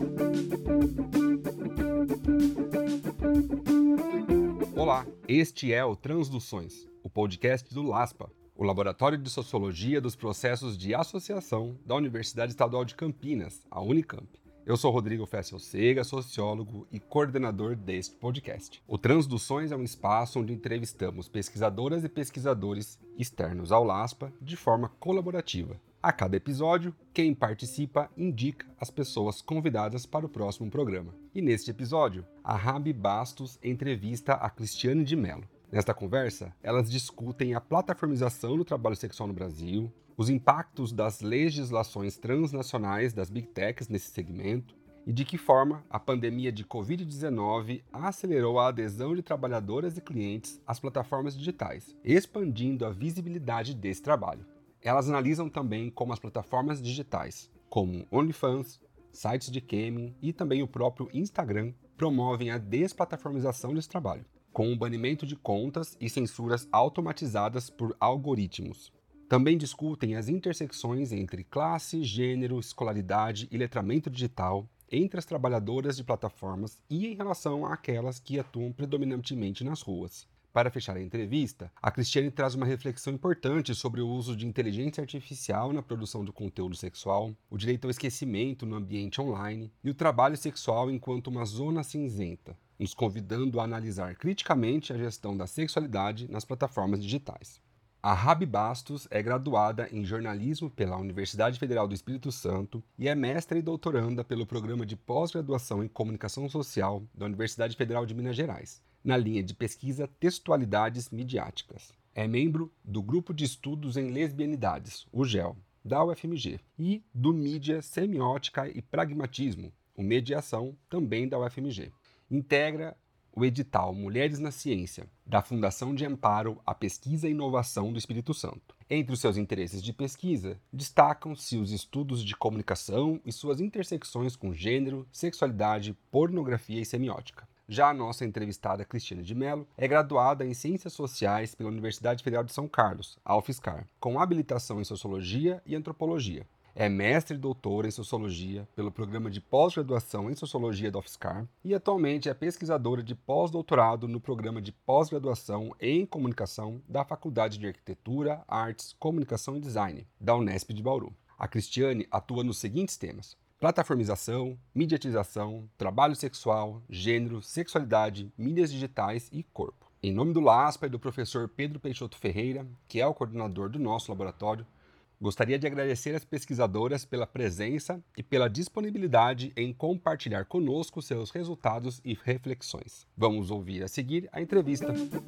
Olá, este é o Transduções, o podcast do LASPA, o Laboratório de Sociologia dos Processos de Associação da Universidade Estadual de Campinas, a Unicamp. Eu sou Rodrigo Fessiel-Sega, sociólogo e coordenador deste podcast. O Transduções é um espaço onde entrevistamos pesquisadoras e pesquisadores externos ao LASPA de forma colaborativa. A cada episódio, quem participa indica as pessoas convidadas para o próximo programa. E neste episódio, a Rabi Bastos entrevista a Cristiane de Mello. Nesta conversa, elas discutem a plataformização do trabalho sexual no Brasil, os impactos das legislações transnacionais das Big Techs nesse segmento e de que forma a pandemia de Covid-19 acelerou a adesão de trabalhadoras e clientes às plataformas digitais, expandindo a visibilidade desse trabalho. Elas analisam também como as plataformas digitais, como OnlyFans, sites de gaming e também o próprio Instagram, promovem a desplataformização desse trabalho, com o banimento de contas e censuras automatizadas por algoritmos. Também discutem as intersecções entre classe, gênero, escolaridade e letramento digital entre as trabalhadoras de plataformas e em relação àquelas que atuam predominantemente nas ruas. Para fechar a entrevista, a Cristiane traz uma reflexão importante sobre o uso de inteligência artificial na produção do conteúdo sexual, o direito ao esquecimento no ambiente online e o trabalho sexual enquanto uma zona cinzenta, nos convidando a analisar criticamente a gestão da sexualidade nas plataformas digitais. A Rabi Bastos é graduada em jornalismo pela Universidade Federal do Espírito Santo e é mestra e doutoranda pelo programa de pós-graduação em comunicação social da Universidade Federal de Minas Gerais, na linha de pesquisa Textualidades Midiáticas. É membro do Grupo de Estudos em Lesbianidades, o GEL, da UFMG, e do Mídia, Semiótica e Pragmatismo, o Mediação, também da UFMG. Integra o edital Mulheres na Ciência, da Fundação de Amparo à Pesquisa e Inovação do Espírito Santo. Entre os seus interesses de pesquisa, destacam-se os estudos de comunicação e suas intersecções com gênero, sexualidade, pornografia e semiótica. Já a nossa entrevistada Cristiane de Mello é graduada em Ciências Sociais pela Universidade Federal de São Carlos, a UFSCar, com habilitação em Sociologia e Antropologia. É mestre e doutora em Sociologia pelo Programa de Pós-Graduação em Sociologia da UFSCar e atualmente é pesquisadora de pós-doutorado no Programa de Pós-Graduação em Comunicação da Faculdade de Arquitetura, Artes, Comunicação e Design, da Unesp de Bauru. A Cristiane atua nos seguintes temas: plataformização, mediatização, trabalho sexual, gênero, sexualidade, mídias digitais e corpo. Em nome do LASPA e do professor Pedro Peixoto Ferreira, que é o coordenador do nosso laboratório, gostaria de agradecer às pesquisadoras pela presença e pela disponibilidade em compartilhar conosco seus resultados e reflexões. Vamos ouvir a seguir a entrevista.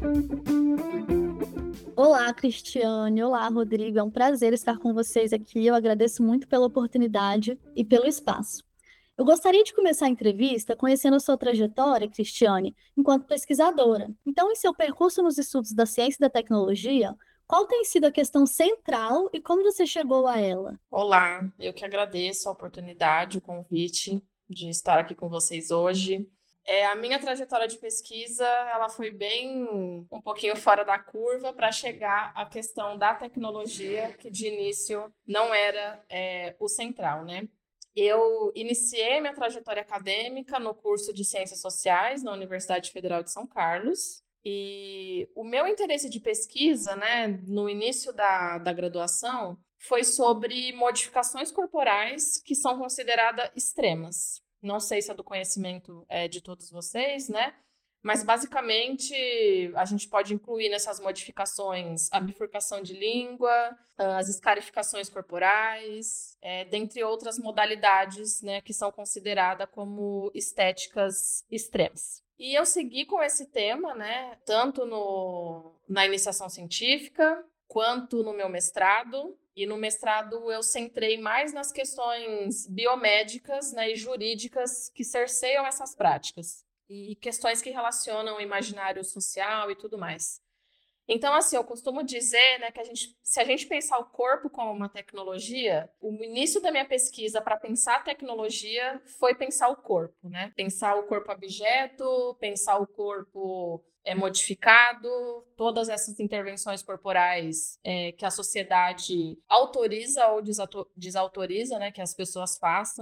Olá, Cristiane. Olá, Rodrigo. É um prazer estar com vocês aqui. Eu agradeço muito pela oportunidade e pelo espaço. Eu gostaria de começar a entrevista conhecendo a sua trajetória, Cristiane, enquanto pesquisadora. Então, em seu percurso nos estudos da ciência e da tecnologia, qual tem sido a questão central e como você chegou a ela? Olá, eu que agradeço a oportunidade, o convite de estar aqui com vocês hoje. A minha trajetória de pesquisa, ela foi bem um pouquinho fora da curva para chegar à questão da tecnologia, que de início não era o central, né? Eu iniciei minha trajetória acadêmica no curso de Ciências Sociais na Universidade Federal de São Carlos. E o meu interesse de pesquisa, né, no início da graduação, foi sobre modificações corporais que são consideradas extremas. Não sei se é do conhecimento de todos vocês, né? Mas, basicamente, a gente pode incluir nessas modificações a bifurcação de língua, as escarificações corporais, dentre outras modalidades, né, que são consideradas como estéticas extremas. E eu segui com esse tema, né, tanto na iniciação científica, quanto no meu mestrado. E no mestrado eu centrei mais nas questões biomédicas, né, e jurídicas que cerceiam essas práticas. E questões que relacionam o imaginário social e tudo mais. Então, assim, eu costumo dizer, né, que se a gente pensar o corpo como uma tecnologia, o início da minha pesquisa para pensar a tecnologia foi pensar o corpo, né? Pensar o corpo objeto, pensar o corpo modificado, todas essas intervenções corporais que a sociedade autoriza ou desautoriza, né, que as pessoas façam.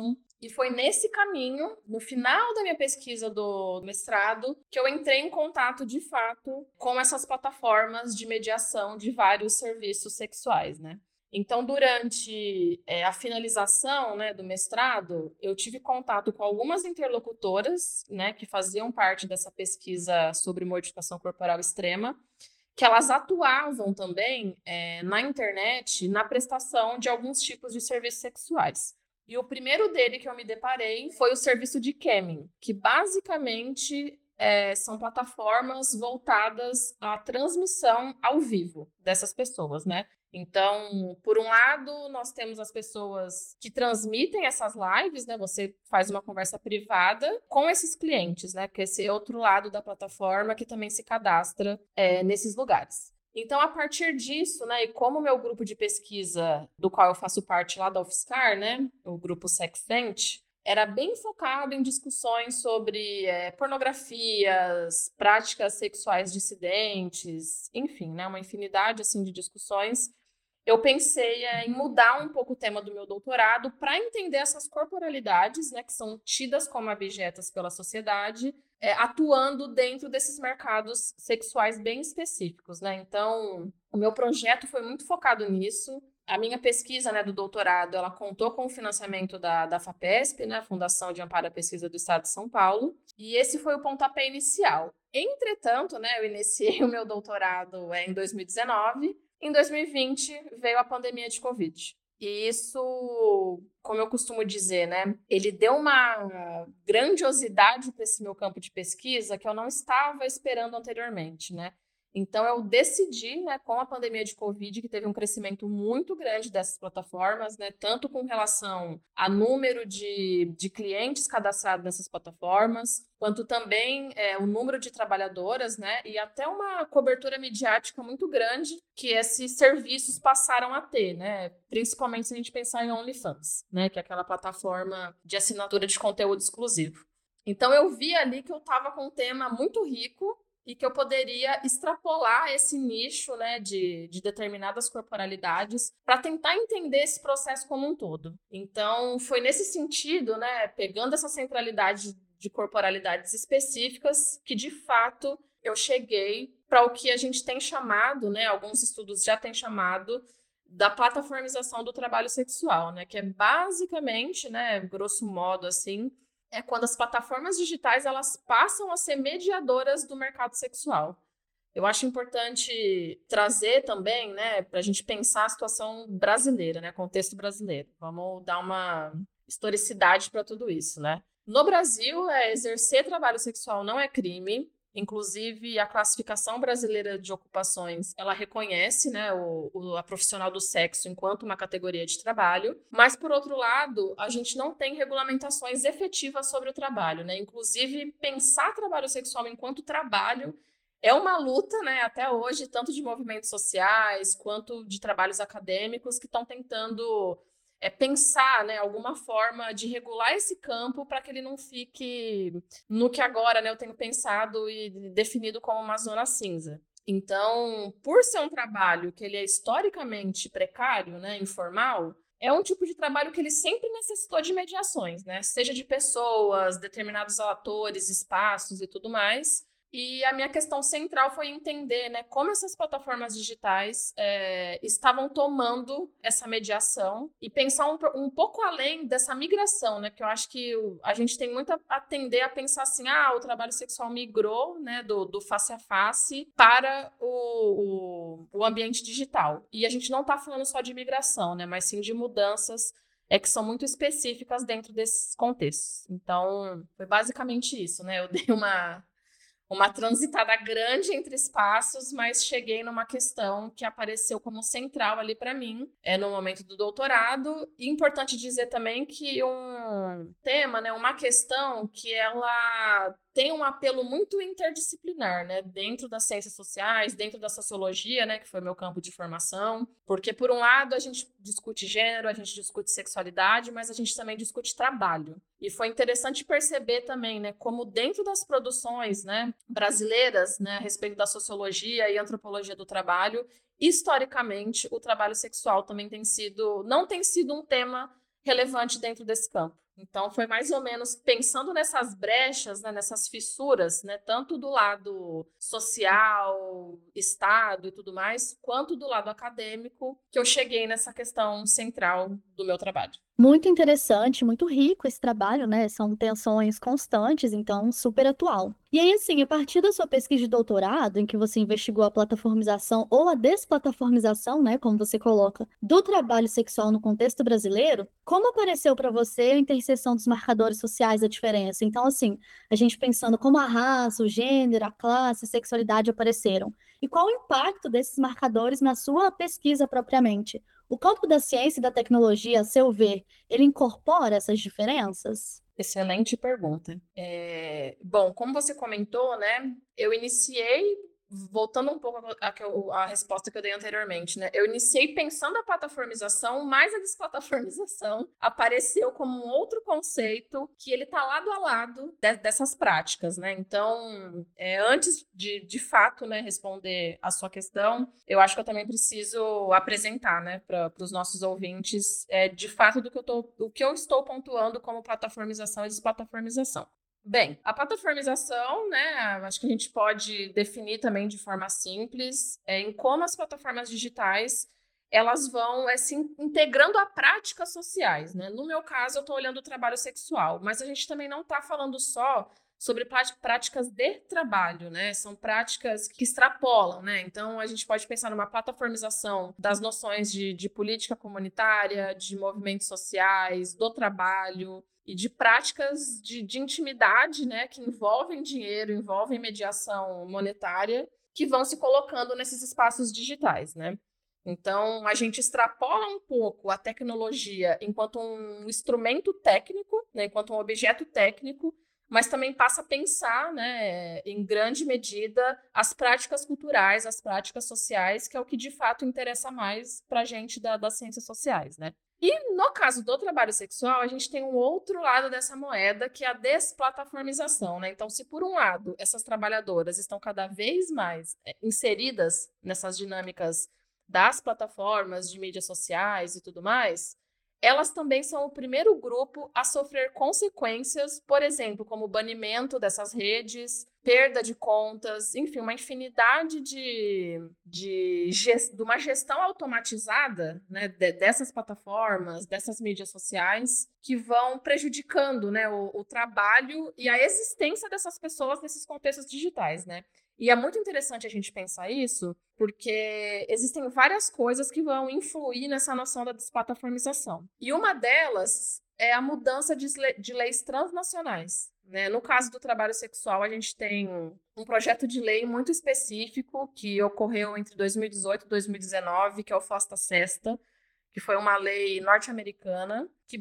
E foi nesse caminho, no final da minha pesquisa do mestrado, que eu entrei em contato, de fato, com essas plataformas de mediação de vários serviços sexuais, né? Então, durante a finalização, né, do mestrado, eu tive contato com algumas interlocutoras, né, que faziam parte dessa pesquisa sobre mortificação corporal extrema, que elas atuavam também na internet na prestação de alguns tipos de serviços sexuais. E o primeiro dele que eu me deparei foi o serviço de camming, que basicamente são plataformas voltadas à transmissão ao vivo dessas pessoas, né? Então, por um lado, nós temos as pessoas que transmitem essas lives, né? Você faz uma conversa privada com esses clientes, né? Que esse é outro lado da plataforma que também se cadastra nesses lugares. Então, a partir disso, né, e como o meu grupo de pesquisa, do qual eu faço parte lá da UFSCar, né, o grupo Sexcent, era bem focado em discussões sobre pornografias, práticas sexuais dissidentes, enfim, né, uma infinidade assim, de discussões. Eu pensei em mudar um pouco o tema do meu doutorado para entender essas corporalidades, né, que são tidas como abjetas pela sociedade, atuando dentro desses mercados sexuais bem específicos, né? Então, o meu projeto foi muito focado nisso. A minha pesquisa, né, do doutorado, ela contou com o financiamento da FAPESP, né, Fundação de Amparo à Pesquisa do Estado de São Paulo, e esse foi o pontapé inicial. Entretanto, né, eu iniciei o meu doutorado em 2019. Em 2020, veio a pandemia de Covid. E isso, como eu costumo dizer, né, ele deu uma grandiosidade para esse meu campo de pesquisa que eu não estava esperando anteriormente, né? Então, eu decidi, né, com a pandemia de Covid, que teve um crescimento muito grande dessas plataformas, né, tanto com relação a número de clientes cadastrados nessas plataformas, quanto também o número de trabalhadoras, né, e até uma cobertura midiática muito grande que esses serviços passaram a ter, né, principalmente se a gente pensar em OnlyFans, né, que é aquela plataforma de assinatura de conteúdo exclusivo. Então, eu vi ali que eu estava com um tema muito rico e que eu poderia extrapolar esse nicho, né, de determinadas corporalidades para tentar entender esse processo como um todo. Então, foi nesse sentido, né, pegando essa centralidade de corporalidades específicas, que, de fato, eu cheguei para o que a gente tem chamado, né, alguns estudos já têm chamado, da plataformização do trabalho sexual, né, que é basicamente, né, grosso modo, assim, é quando as plataformas digitais elas passam a ser mediadoras do mercado sexual. Eu acho importante trazer também, né, para a gente pensar a situação brasileira, né, contexto brasileiro. Vamos dar uma historicidade para tudo isso, né? No Brasil, exercer trabalho sexual não é crime. Inclusive, a classificação brasileira de ocupações, ela reconhece, né, a profissional do sexo enquanto uma categoria de trabalho, mas, por outro lado, a gente não tem regulamentações efetivas sobre o trabalho, né? Inclusive, pensar trabalho sexual enquanto trabalho é uma luta, né, até hoje, tanto de movimentos sociais quanto de trabalhos acadêmicos que estão tentando pensar, né, alguma forma de regular esse campo para que ele não fique no que agora, né, eu tenho pensado e definido como uma zona cinza. Então, por ser um trabalho que ele é historicamente precário, né, informal, é um tipo de trabalho que ele sempre necessitou de mediações, né, seja de pessoas, determinados atores, espaços e tudo mais. E a minha questão central foi entender, né, como essas plataformas digitais estavam tomando essa mediação e pensar um pouco além dessa migração, né, que eu acho que a gente tem muito a tender a pensar assim, o trabalho sexual migrou, né, do face a face para o ambiente digital. E a gente não está falando só de migração, né, mas sim de mudanças que são muito específicas dentro desses contextos. Então, foi basicamente isso, né, eu dei uma transitada grande entre espaços, mas cheguei numa questão que apareceu como central ali para mim, no momento do doutorado. E importante dizer também que um tema, né, uma questão que ela tem um apelo muito interdisciplinar, né, dentro das ciências sociais, dentro da sociologia, né, que foi meu campo de formação, porque por um lado a gente discute gênero, a gente discute sexualidade, mas a gente também discute trabalho. E foi interessante perceber também, né, como dentro das produções, né, brasileiras, né, a respeito da sociologia e antropologia do trabalho, historicamente o trabalho sexual também não tem sido um tema relevante dentro desse campo. Então, foi mais ou menos pensando nessas brechas, né, nessas fissuras, né, tanto do lado social, Estado e tudo mais, quanto do lado acadêmico, que eu cheguei nessa questão central do meu trabalho. Muito interessante, muito rico esse trabalho, né? São tensões constantes, então super atual. E aí, assim, a partir da sua pesquisa de doutorado, em que você investigou a plataformização ou a desplataformização, né, como você coloca, do trabalho sexual no contexto brasileiro, como apareceu para você a interseção dos marcadores sociais da diferença? Então, assim, a gente pensando como a raça, o gênero, a classe, a sexualidade apareceram. E qual o impacto desses marcadores na sua pesquisa propriamente? O campo da ciência e da tecnologia, a seu ver, ele incorpora essas diferenças? Excelente pergunta. Bom, como você comentou, né? Eu iniciei, voltando um pouco à resposta que eu dei anteriormente, né? Eu iniciei pensando a plataformização, mas a desplataformização apareceu como um outro conceito que ele está lado a lado dessas práticas, né? Então, antes de fato, né, responder a sua questão, eu acho que eu também preciso apresentar, né, para os nossos ouvintes, de fato, o que eu estou pontuando como plataformização e desplataformização. Bem, a plataformização, né, acho que a gente pode definir também de forma simples, em como as plataformas digitais elas vão se integrando a práticas sociais, né? No meu caso, eu estou olhando o trabalho sexual, mas a gente também não está falando só sobre práticas de trabalho, né? São práticas que extrapolam, né? Então, a gente pode pensar numa plataformização das noções de política comunitária, de movimentos sociais, do trabalho, e de práticas de intimidade, né, que envolvem dinheiro, envolvem mediação monetária, que vão se colocando nesses espaços digitais, né? Então, a gente extrapola um pouco a tecnologia enquanto um instrumento técnico, né, enquanto um objeto técnico, mas também passa a pensar, né, em grande medida, as práticas culturais, as práticas sociais, que é o que de fato interessa mais para a gente das ciências sociais, né? E no caso do trabalho sexual, a gente tem um outro lado dessa moeda, que é a desplataformização, né? Então, se por um lado essas trabalhadoras estão cada vez mais inseridas nessas dinâmicas das plataformas de mídias sociais e tudo mais, elas também são o primeiro grupo a sofrer consequências, por exemplo, como o banimento dessas redes, perda de contas, enfim, uma infinidade de uma gestão automatizada, né, dessas plataformas, dessas mídias sociais, que vão prejudicando, né, o trabalho e a existência dessas pessoas nesses contextos digitais, né? E é muito interessante a gente pensar isso, porque existem várias coisas que vão influir nessa noção da desplataformização. E uma delas é a mudança de leis transnacionais, né? No caso do trabalho sexual, a gente tem um projeto de lei muito específico que ocorreu entre 2018 e 2019, que é o FOSTA Sesta, que foi uma lei norte-americana que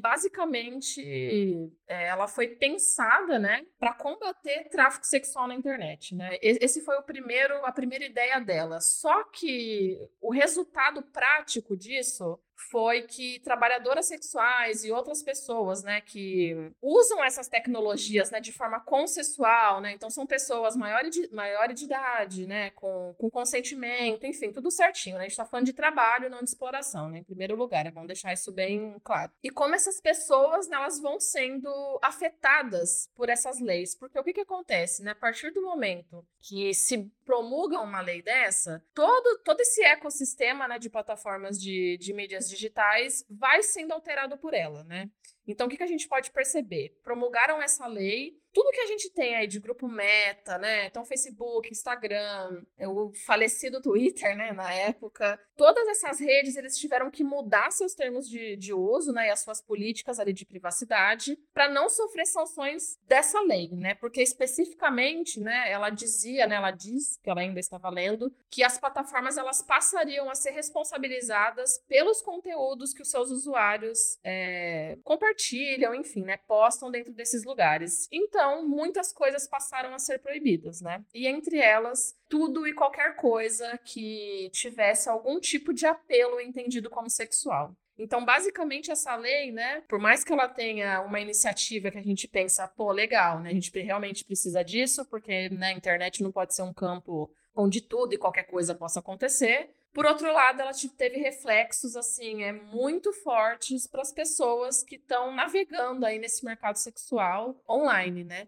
basicamente ela foi pensada, né, para combater tráfico sexual na internet, né? Esse foi a primeira ideia dela. Só que o resultado prático disso foi que trabalhadoras sexuais e outras pessoas, né, que usam essas tecnologias, né, de forma consensual, né? Então são pessoas maiores de idade, né, com consentimento, enfim, tudo certinho, né? A gente está falando de trabalho, não de exploração, né? Em primeiro lugar, vamos deixar isso bem claro. E como essas pessoas, né, elas vão sendo afetadas por essas leis, porque o que acontece, né? A partir do momento que se promulga uma lei dessa, todo esse ecossistema, né, de plataformas de mídias digitais vai sendo alterado por ela, né? Então, o que a gente pode perceber? Promulgaram essa lei, tudo que a gente tem aí de grupo Meta, né? Então, Facebook, Instagram, o falecido Twitter, né? Na época, todas essas redes, eles tiveram que mudar seus termos de uso, né? E as suas políticas ali de privacidade para não sofrer sanções dessa lei, né? Porque especificamente, né? Ela dizia, né? Ela diz, que ela ainda está valendo, que as plataformas, elas passariam a ser responsabilizadas pelos conteúdos que os seus usuários compartilham, enfim, né? Postam dentro desses lugares. Então, muitas coisas passaram a ser proibidas, né? E entre elas, tudo e qualquer coisa que tivesse algum tipo de apelo entendido como sexual. Então, basicamente, essa lei, né, por mais que ela tenha uma iniciativa que a gente pensa, pô, legal, né, a gente realmente precisa disso, porque, né, a internet não pode ser um campo onde tudo e qualquer coisa possa acontecer, Por outro lado, ela teve reflexos assim, muito fortes para as pessoas que estão navegando aí nesse mercado sexual online, né?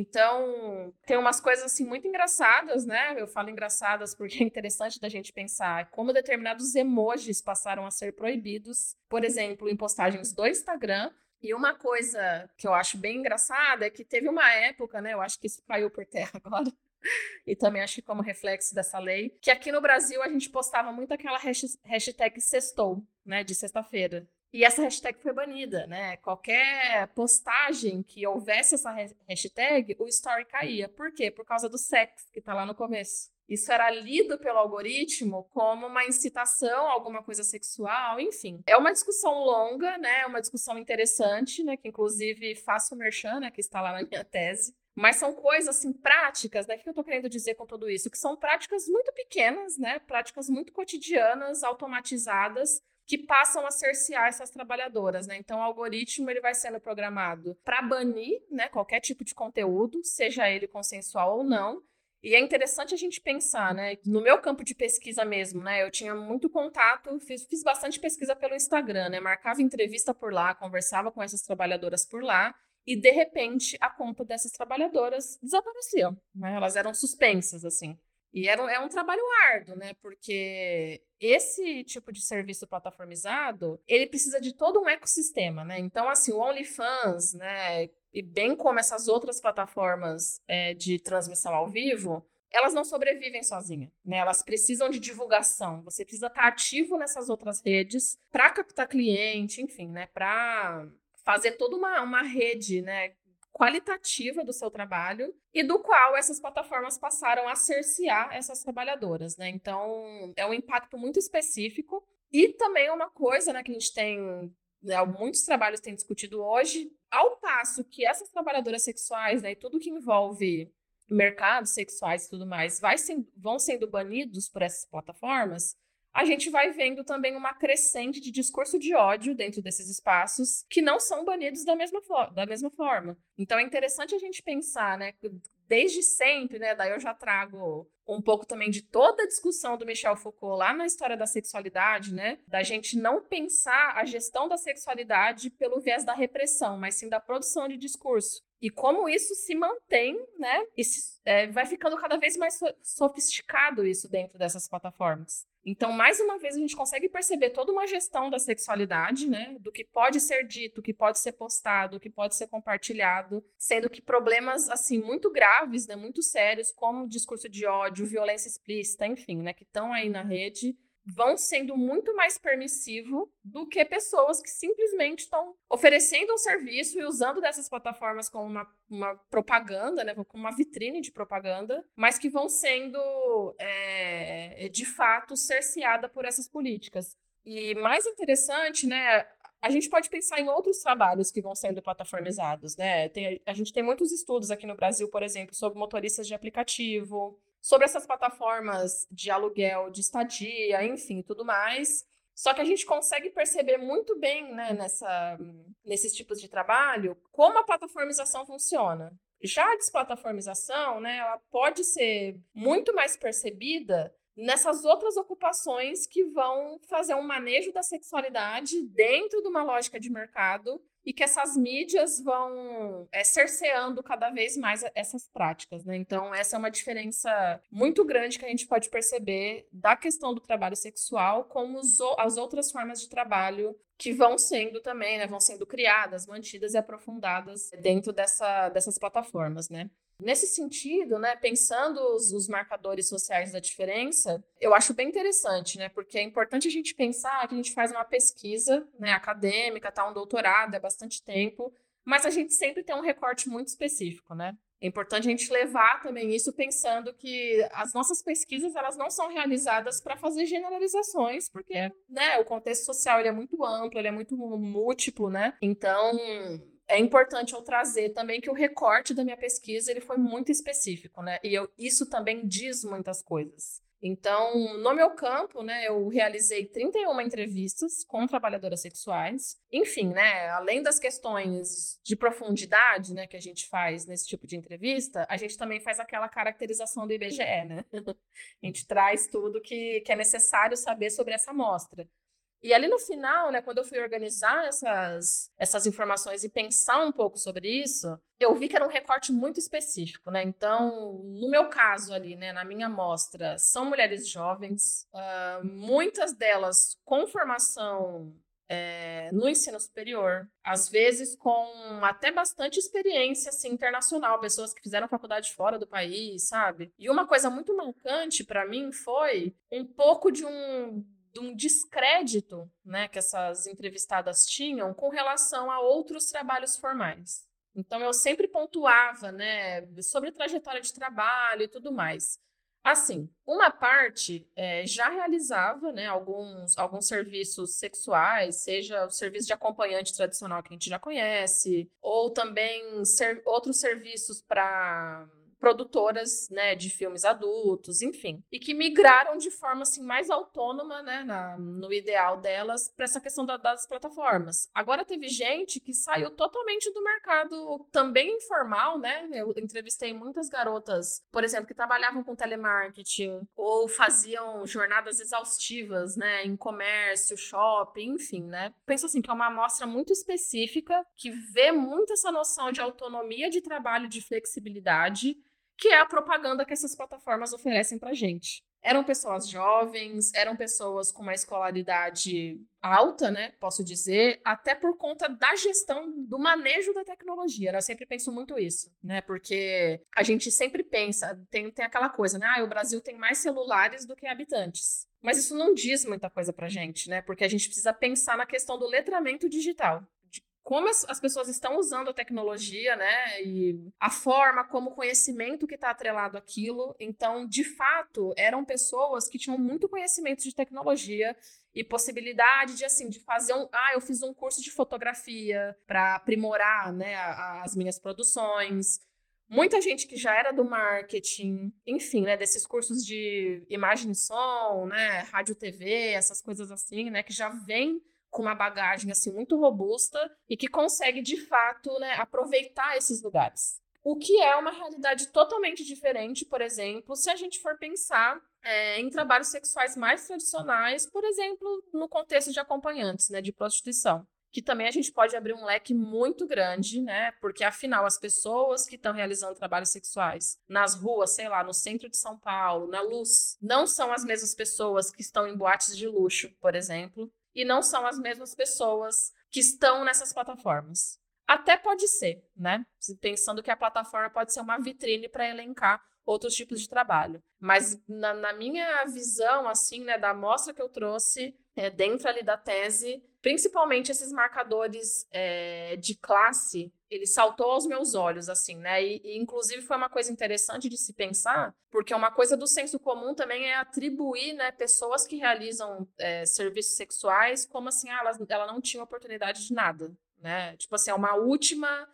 Então, tem umas coisas assim muito engraçadas, né? Eu falo engraçadas porque é interessante da gente pensar como determinados emojis passaram a ser proibidos, por exemplo, em postagens do Instagram. E uma coisa que eu acho bem engraçada é que teve uma época, né? Eu acho que isso caiu por terra agora, e também acho que como reflexo dessa lei, que aqui no Brasil a gente postava muito aquela hashtag sextou, né, de sexta-feira. E essa hashtag foi banida, né? Qualquer postagem que houvesse essa hashtag, o story caía. Por quê? Por causa do sexo que tá lá no começo. Isso era lido pelo algoritmo como uma incitação a alguma coisa sexual, enfim. É uma discussão longa, né? Uma discussão interessante, né? Que inclusive faço o merchan, né? Que está lá na minha tese. Mas são coisas, assim, práticas, né? O que eu tô querendo dizer com tudo isso? Que são práticas muito pequenas, né? Práticas muito cotidianas, automatizadas, que passam a cercear essas trabalhadoras, né? Então, o algoritmo ele vai sendo programado para banir, né, qualquer tipo de conteúdo, seja ele consensual ou não. E é interessante a gente pensar, né? No meu campo de pesquisa mesmo, né? Eu tinha muito contato, fiz bastante pesquisa pelo Instagram, né? Marcava entrevista por lá, conversava com essas trabalhadoras por lá. E, de repente, a conta dessas trabalhadoras desapareceu, né? Elas eram suspensas, assim. E é um trabalho árduo, né? Porque esse tipo de serviço plataformizado, ele precisa de todo um ecossistema, né? Então, assim, o OnlyFans, né? E bem como essas outras plataformas de transmissão ao vivo, elas não sobrevivem sozinhas, né? Elas precisam de divulgação. Você precisa estar ativo nessas outras redes para captar cliente, enfim, né? Para fazer toda uma rede, né, qualitativa do seu trabalho e do qual essas plataformas passaram a cercear essas trabalhadoras, né? Então, é um impacto muito específico e também uma coisa, né, que a gente tem, né, muitos trabalhos têm discutido hoje, ao passo que essas trabalhadoras sexuais, né, e tudo que envolve mercados sexuais e tudo mais, vão sendo banidos por essas plataformas, a gente vai vendo também uma crescente de discurso de ódio dentro desses espaços que não são banidos da mesma forma. Então é interessante a gente pensar, né, que desde sempre, né, daí eu já trago um pouco também de toda a discussão do Michel Foucault lá na história da sexualidade, né, da gente não pensar a gestão da sexualidade pelo viés da repressão, mas sim da produção de discurso. E como isso se mantém, né, e vai ficando cada vez mais sofisticado isso dentro dessas plataformas. Então, mais uma vez, a gente consegue perceber toda uma gestão da sexualidade, né? Do que pode ser dito, o que pode ser postado, o que pode ser compartilhado, sendo que problemas, assim, muito graves, né? Muito sérios, como discurso de ódio, violência explícita, enfim, né? Que estão aí na rede, vão sendo muito mais permissivo do que pessoas que simplesmente estão oferecendo um serviço e usando dessas plataformas como uma propaganda, né, como uma vitrine de propaganda, mas que vão sendo, de fato, cerceada por essas políticas. E mais interessante, né, a gente pode pensar em outros trabalhos que vão sendo plataformizados, né? A gente tem muitos estudos aqui no Brasil, por exemplo, sobre motoristas de aplicativo, sobre essas plataformas de aluguel, de estadia, enfim, tudo mais. Só que a gente consegue perceber muito bem, né, nesses tipos de trabalho, como a plataformização funciona. Já a desplataformização, né, ela pode ser muito mais percebida nessas outras ocupações que vão fazer um manejo da sexualidade dentro de uma lógica de mercado e que essas mídias vão cerceando cada vez mais essas práticas, né? Então, essa é uma diferença muito grande que a gente pode perceber da questão do trabalho sexual com as outras formas de trabalho que vão sendo também, né? Vão sendo criadas, mantidas e aprofundadas dentro dessas plataformas, né? Nesse sentido, né, pensando os marcadores sociais da diferença, eu acho bem interessante, né, porque é importante a gente pensar que a gente faz uma pesquisa, né, acadêmica, um doutorado, é bastante tempo, mas a gente sempre tem um recorte muito específico, né? É importante a gente levar também isso pensando que as nossas pesquisas elas não são realizadas para fazer generalizações, porque, né, o contexto social ele é muito amplo, ele é muito múltiplo, né? Então, é importante eu trazer também que o recorte da minha pesquisa ele foi muito específico, né? E isso também diz muitas coisas. Então, no meu campo, né, eu realizei 31 entrevistas com trabalhadoras sexuais. Enfim, né, além das questões de profundidade, né, que a gente faz nesse tipo de entrevista, a gente também faz aquela caracterização do IBGE, né? A gente traz tudo que é necessário saber sobre essa amostra. E ali no final, né, quando eu fui organizar essas informações e pensar um pouco sobre isso, eu vi que era um recorte muito específico, né? Então, no meu caso ali, né, na minha amostra, são mulheres jovens, muitas delas com formação no ensino superior, às vezes com até bastante experiência assim, internacional, pessoas que fizeram faculdade fora do país, sabe? E uma coisa muito marcante para mim foi um pouco de um descrédito, né, que essas entrevistadas tinham com relação a outros trabalhos formais. Então, eu sempre pontuava, né, sobre trajetória de trabalho e tudo mais. Assim, uma parte já realizava, né, alguns serviços sexuais, seja o serviço de acompanhante tradicional que a gente já conhece, ou também outros serviços para produtoras, né, de filmes adultos, enfim, e que migraram de forma assim mais autônoma, né, no ideal delas para essa questão das plataformas. Agora teve gente que saiu totalmente do mercado também informal, né? Eu entrevistei muitas garotas, por exemplo, que trabalhavam com telemarketing ou faziam jornadas exaustivas, né, em comércio, shopping, enfim, né? Penso assim que é uma amostra muito específica que vê muito essa noção de autonomia de trabalho, de flexibilidade, que é a propaganda que essas plataformas oferecem pra gente. Eram pessoas jovens, eram pessoas com uma escolaridade alta, né, posso dizer, até por conta da gestão, do manejo da tecnologia. Eu sempre penso muito isso, né, porque a gente sempre pensa, tem aquela coisa, né, o Brasil tem mais celulares do que habitantes. Mas isso não diz muita coisa pra gente, né, porque a gente precisa pensar na questão do letramento digital. Como as pessoas estão usando a tecnologia, né? E a forma como o conhecimento que está atrelado àquilo. Então, de fato, eram pessoas que tinham muito conhecimento de tecnologia e possibilidade de, assim, de fazer eu fiz um curso de fotografia para aprimorar, né, as minhas produções. Muita gente que já era do marketing, enfim, né, desses cursos de imagem e som, né, rádio, TV, essas coisas assim, né, que já vem com uma bagagem assim muito robusta e que consegue de fato, né, aproveitar esses lugares. O que é uma realidade totalmente diferente, por exemplo, se a gente for pensar em trabalhos sexuais mais tradicionais, por exemplo, no contexto de acompanhantes, né, de prostituição. Que também a gente pode abrir um leque muito grande, né? Porque, afinal, as pessoas que estão realizando trabalhos sexuais nas ruas, sei lá, no centro de São Paulo, na Luz, não são as mesmas pessoas que estão em boates de luxo, por exemplo, e não são as mesmas pessoas que estão nessas plataformas. Até pode ser, né? Pensando que a plataforma pode ser uma vitrine para elencar outros tipos de trabalho. Mas na minha visão, assim, né, da amostra que eu trouxe, dentro ali da tese, principalmente esses marcadores de classe, ele saltou aos meus olhos, assim, né? E inclusive foi uma coisa interessante de se pensar, porque uma coisa do senso comum também é atribuir, né, pessoas que realizam serviços sexuais como assim, ela não tinha oportunidade de nada, né? Tipo assim, é uma última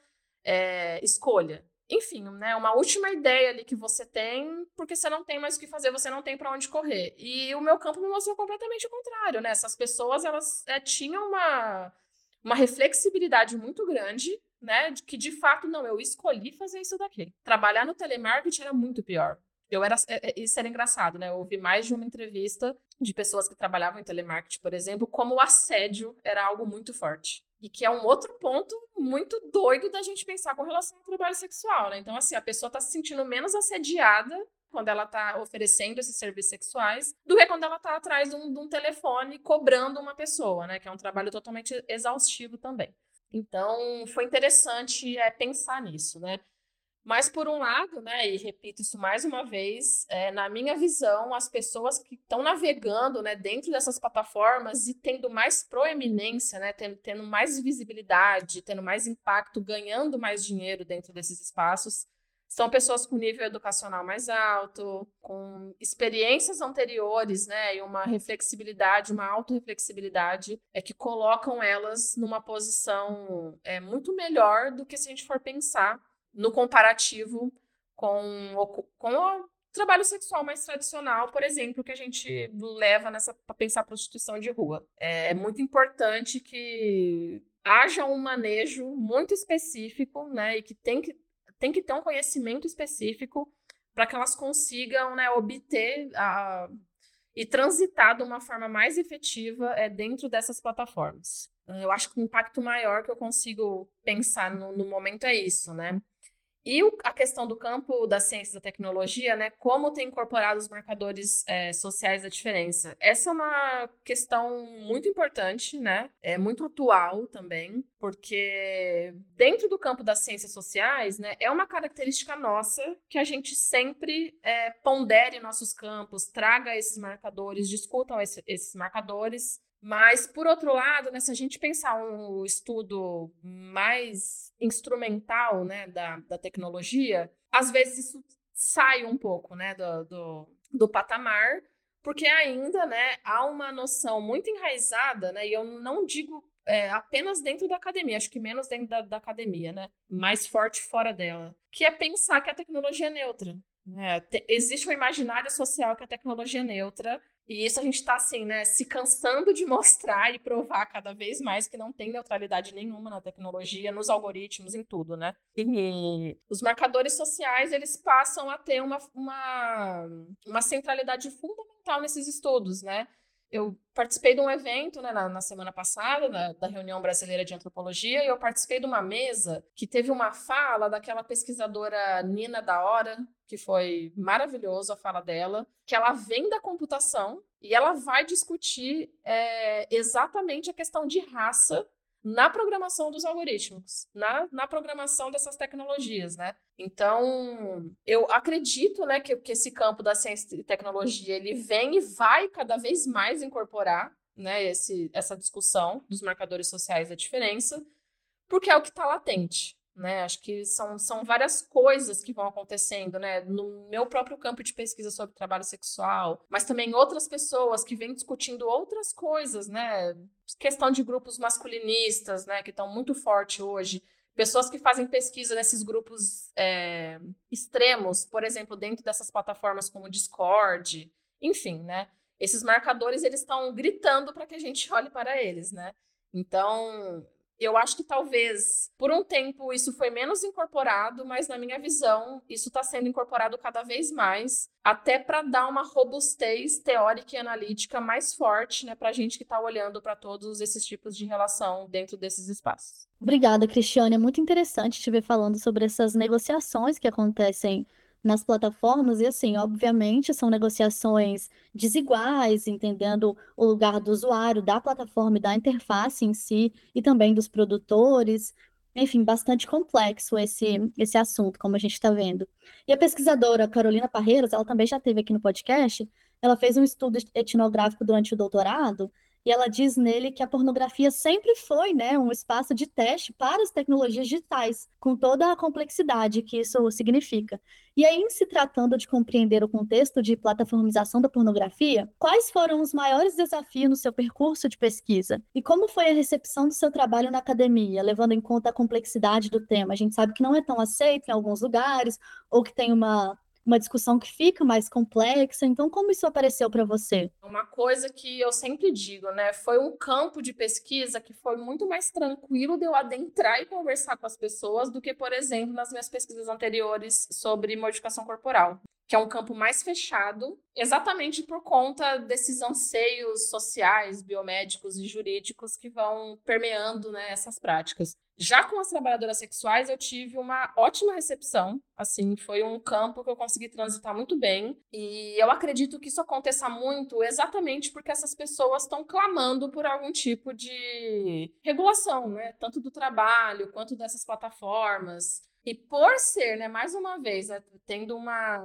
escolha. Enfim, né, uma última ideia ali que você tem, porque você não tem mais o que fazer, você não tem para onde correr. E o meu campo me mostrou completamente o contrário, né? Essas pessoas, elas tinham uma reflexibilidade muito grande, né? De que, de fato, não, eu escolhi fazer isso daqui. Trabalhar no telemarketing era muito pior. Isso era engraçado, né? Eu ouvi mais de uma entrevista de pessoas que trabalhavam em telemarketing, por exemplo, como o assédio era algo muito forte. E que é um outro ponto muito doido da gente pensar com relação ao trabalho sexual, né? Então, assim, a pessoa está se sentindo menos assediada quando ela está oferecendo esses serviços sexuais do que quando ela está atrás de um telefone cobrando uma pessoa, né? Que é um trabalho totalmente exaustivo também. Então, foi interessante pensar nisso, né? Mas, por um lado, né, e repito isso mais uma vez, na minha visão, as pessoas que estão navegando, né, dentro dessas plataformas e tendo mais proeminência, né, tendo mais visibilidade, tendo mais impacto, ganhando mais dinheiro dentro desses espaços, são pessoas com nível educacional mais alto, com experiências anteriores, né, e uma reflexibilidade, uma autorreflexibilidade, que colocam elas numa posição muito melhor do que se a gente for pensar no comparativo com trabalho sexual mais tradicional, por exemplo, que a gente leva para pensar a prostituição de rua. É muito importante que haja um manejo muito específico, né, e que tem que ter um conhecimento específico para que elas consigam, né, obter e transitar de uma forma mais efetiva dentro dessas plataformas. Eu acho que o impacto maior que eu consigo pensar no momento é isso, né? E a questão do campo da ciência e da tecnologia, né? Como tem incorporado os marcadores sociais da diferença. Essa é uma questão muito importante, né? É muito atual também, porque dentro do campo das ciências sociais, né, é uma característica nossa que a gente sempre pondere nossos campos, traga esses marcadores, discutam esses marcadores. Mas, por outro lado, né, se a gente pensar um estudo mais instrumental, né, da tecnologia, às vezes isso sai um pouco, né, do patamar, porque ainda, né, há uma noção muito enraizada, né, e eu não digo apenas dentro da academia, acho que menos dentro da academia, né, mais forte fora dela, que é pensar que a tecnologia é neutra. Né? Existe um imaginário social que a tecnologia é neutra, e isso a gente está, assim, né, se cansando de mostrar e provar cada vez mais que não tem neutralidade nenhuma na tecnologia, nos algoritmos, em tudo, né? E os marcadores sociais, eles passam a ter uma centralidade fundamental nesses estudos, né? Eu participei de um evento, né, na semana passada, da Reunião Brasileira de Antropologia, e eu participei de uma mesa que teve uma fala daquela pesquisadora Nina da Hora, que foi maravilhoso a fala dela, que ela vem da computação e ela vai discutir exatamente a questão de raça na programação dos algoritmos, na programação dessas tecnologias, né? Então, eu acredito, né, que esse campo da ciência e tecnologia, ele vem e vai cada vez mais incorporar, né, essa discussão dos marcadores sociais da diferença, porque é o que está latente. Né? Acho que são várias coisas que vão acontecendo, né? No meu próprio campo de pesquisa sobre trabalho sexual, mas também outras pessoas que vêm discutindo outras coisas, né? Questão de grupos masculinistas, né? Que estão muito forte hoje. Pessoas que fazem pesquisa nesses grupos extremos, por exemplo, dentro dessas plataformas como o Discord, enfim, né? Esses marcadores, eles estão gritando para que a gente olhe para eles, né? Então, eu acho que talvez, por um tempo, isso foi menos incorporado, mas na minha visão, isso está sendo incorporado cada vez mais, até para dar uma robustez teórica e analítica mais forte, né, para a gente que está olhando para todos esses tipos de relação dentro desses espaços. Obrigada, Cristiane. É muito interessante te ver falando sobre essas negociações que acontecem nas plataformas, e assim, obviamente, são negociações desiguais, entendendo o lugar do usuário, da plataforma e da interface em si, e também dos produtores. Enfim, bastante complexo esse assunto, como a gente está vendo. E a pesquisadora Carolina Parreiras, ela também já esteve aqui no podcast, ela fez um estudo etnográfico durante o doutorado, e ela diz nele que a pornografia sempre foi, né, um espaço de teste para as tecnologias digitais, com toda a complexidade que isso significa. E aí, em se tratando de compreender o contexto de plataformização da pornografia, quais foram os maiores desafios no seu percurso de pesquisa? E como foi a recepção do seu trabalho na academia, levando em conta a complexidade do tema? A gente sabe que não é tão aceito em alguns lugares, ou que tem uma discussão que fica mais complexa. Então, como isso apareceu para você? Uma coisa que eu sempre digo, né? Foi um campo de pesquisa que foi muito mais tranquilo de eu adentrar e conversar com as pessoas do que, por exemplo, nas minhas pesquisas anteriores sobre modificação corporal, que é um campo mais fechado, exatamente por conta desses anseios sociais, biomédicos e jurídicos que vão permeando, né, essas práticas. Já com as trabalhadoras sexuais, eu tive uma ótima recepção, assim, foi um campo que eu consegui transitar muito bem, e eu acredito que isso aconteça muito exatamente porque essas pessoas estão clamando por algum tipo de regulação, né, tanto do trabalho quanto dessas plataformas. E por ser, né, mais uma vez, né, tendo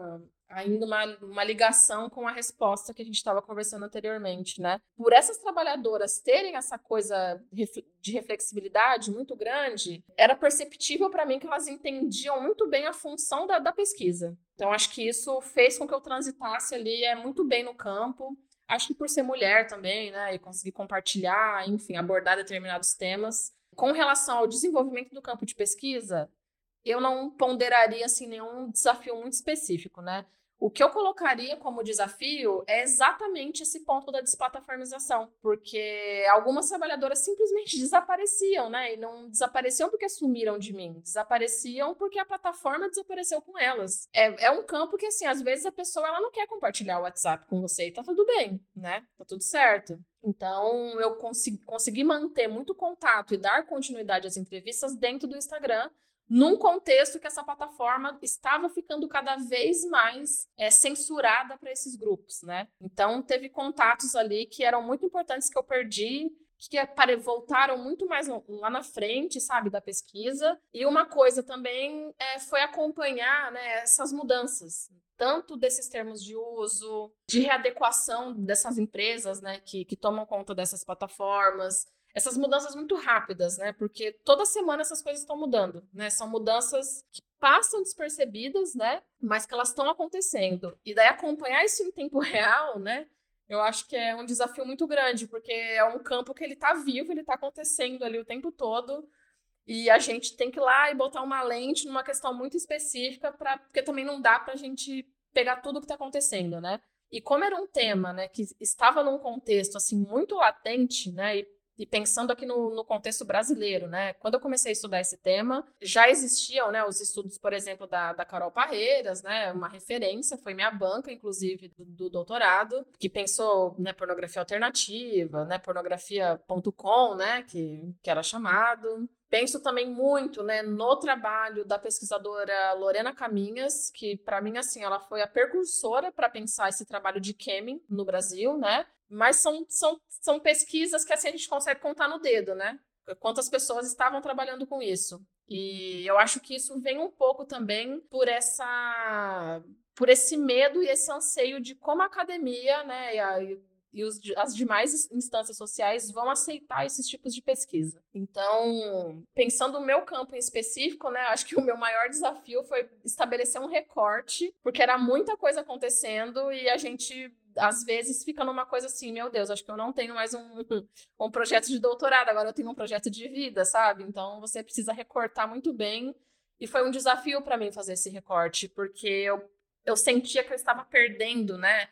ainda uma ligação com a resposta que a gente estava conversando anteriormente, né? Por essas trabalhadoras terem essa coisa de reflexibilidade muito grande, era perceptível para mim que elas entendiam muito bem a função da pesquisa. Então, acho que isso fez com que eu transitasse ali muito bem no campo. Acho que por ser mulher também, né? E conseguir compartilhar, enfim, abordar determinados temas. Com relação ao desenvolvimento do campo de pesquisa, eu não ponderaria assim, nenhum desafio muito específico, né? O que eu colocaria como desafio é exatamente esse ponto da desplataformização, porque algumas trabalhadoras simplesmente desapareciam, né? E não desapareciam porque sumiram de mim, desapareciam porque a plataforma desapareceu com elas. É um campo que, assim, às vezes a pessoa ela não quer compartilhar o WhatsApp com você e tá tudo bem, né? Tá tudo certo. Então, eu consegui manter muito contato e dar continuidade às entrevistas dentro do Instagram, num contexto que essa plataforma estava ficando cada vez mais censurada para esses grupos, né? Então, teve contatos ali que eram muito importantes que eu perdi, que voltaram muito mais lá na frente, sabe, da pesquisa. E uma coisa também foi acompanhar, né, essas mudanças, tanto desses termos de uso, de readequação dessas empresas, né, que tomam conta dessas plataformas, essas mudanças muito rápidas, né? Porque toda semana essas coisas estão mudando, né? São mudanças que passam despercebidas, né? Mas que elas estão acontecendo. E daí acompanhar isso em tempo real, né? Eu acho que é um desafio muito grande, porque é um campo que ele está vivo, ele está acontecendo ali o tempo todo. E a gente tem que ir lá e botar uma lente numa questão muito específica, porque também não dá para a gente pegar tudo o que está acontecendo, né? E como era um tema, né, que estava num contexto assim muito latente, né, e pensando aqui no contexto brasileiro, né? Quando eu comecei a estudar esse tema, já existiam, né, os estudos, por exemplo, da Carol Parreiras, né? Uma referência, foi minha banca, inclusive, do doutorado, que pensou, né, pornografia alternativa, né, pornografia.com, né, que era chamado. Penso também muito, né, no trabalho da pesquisadora Lorena Caminhas, que, para mim, assim, ela foi a precursora para pensar esse trabalho de Kemin no Brasil, né? Mas são pesquisas que assim, a gente consegue contar no dedo, né? Quantas pessoas estavam trabalhando com isso. E eu acho que isso vem um pouco também por esse medo e esse anseio de como a academia, né, as demais instâncias sociais vão aceitar esses tipos de pesquisa. Então, pensando no meu campo em específico, né, acho que o meu maior desafio foi estabelecer um recorte, porque era muita coisa acontecendo e a gente às vezes fica numa coisa assim, meu Deus, acho que eu não tenho mais um projeto de doutorado, agora eu tenho um projeto de vida, sabe? Então você precisa recortar muito bem. E foi um desafio para mim fazer esse recorte, porque eu sentia que eu estava perdendo, né,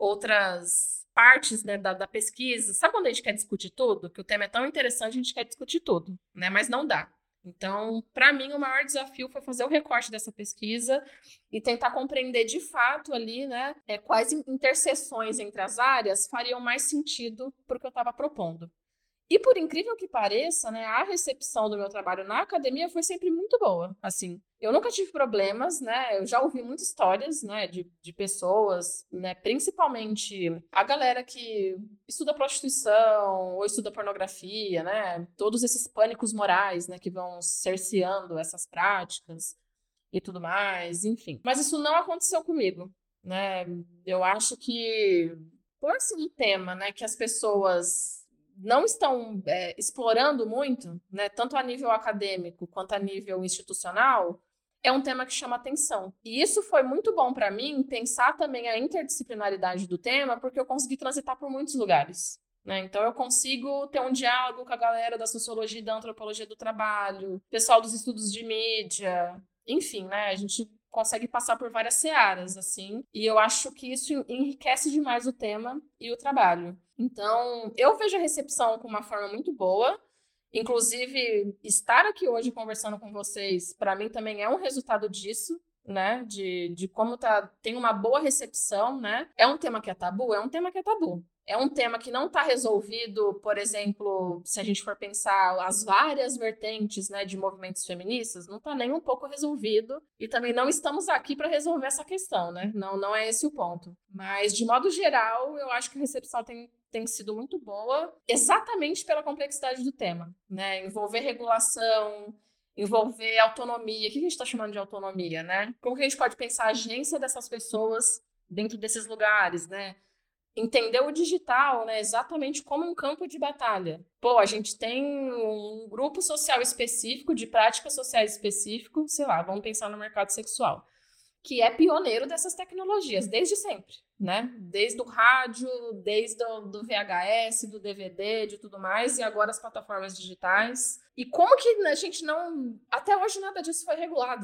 outras partes, né, da pesquisa. Sabe quando a gente quer discutir tudo? Que o tema é tão interessante, a gente quer discutir tudo, né? Mas não dá. Então, para mim, o maior desafio foi fazer o recorte dessa pesquisa e tentar compreender de fato ali, né, quais interseções entre as áreas fariam mais sentido para o que eu estava propondo. E por incrível que pareça, né, a recepção do meu trabalho na academia foi sempre muito boa. Assim, eu nunca tive problemas, né? Eu já ouvi muitas histórias, né, de pessoas, né, principalmente a galera que estuda prostituição ou estuda pornografia, né? Todos esses pânicos morais, né, que vão cerceando essas práticas e tudo mais, enfim. Mas isso não aconteceu comigo, né? Eu acho que por ser um tema, né, que as pessoas não estão explorando muito, né, tanto a nível acadêmico quanto a nível institucional, é um tema que chama atenção. E isso foi muito bom para mim, pensar também a interdisciplinaridade do tema, porque eu consegui transitar por muitos lugares. Né? Então, eu consigo ter um diálogo com a galera da sociologia e da antropologia do trabalho, pessoal dos estudos de mídia, enfim, né? A gente consegue passar por várias searas, assim, e eu acho que isso enriquece demais o tema e o trabalho. Então, eu vejo a recepção com uma forma muito boa. Inclusive, estar aqui hoje conversando com vocês, para mim também é um resultado disso, né? De como tem uma boa recepção, né? É um tema que é tabu? É um tema que é tabu. É um tema que não está resolvido, por exemplo, se a gente for pensar as várias vertentes, né, de movimentos feministas, não está nem um pouco resolvido. E também não estamos aqui para resolver essa questão, né? Não é esse o ponto. Mas, de modo geral, eu acho que a recepção tem sido muito boa, exatamente pela complexidade do tema, né? Envolver regulação, envolver autonomia. O que a gente está chamando de autonomia, né? Como que a gente pode pensar a agência dessas pessoas dentro desses lugares, né? Entender o digital, né, exatamente como um campo de batalha. Pô, a gente tem um grupo social específico, de práticas sociais específico, sei lá, vamos pensar no mercado sexual, que é pioneiro dessas tecnologias, desde sempre, né? Desde o rádio, desde do VHS, do DVD, de tudo mais, e agora as plataformas digitais. E como que a gente não... Até hoje nada disso foi regulado,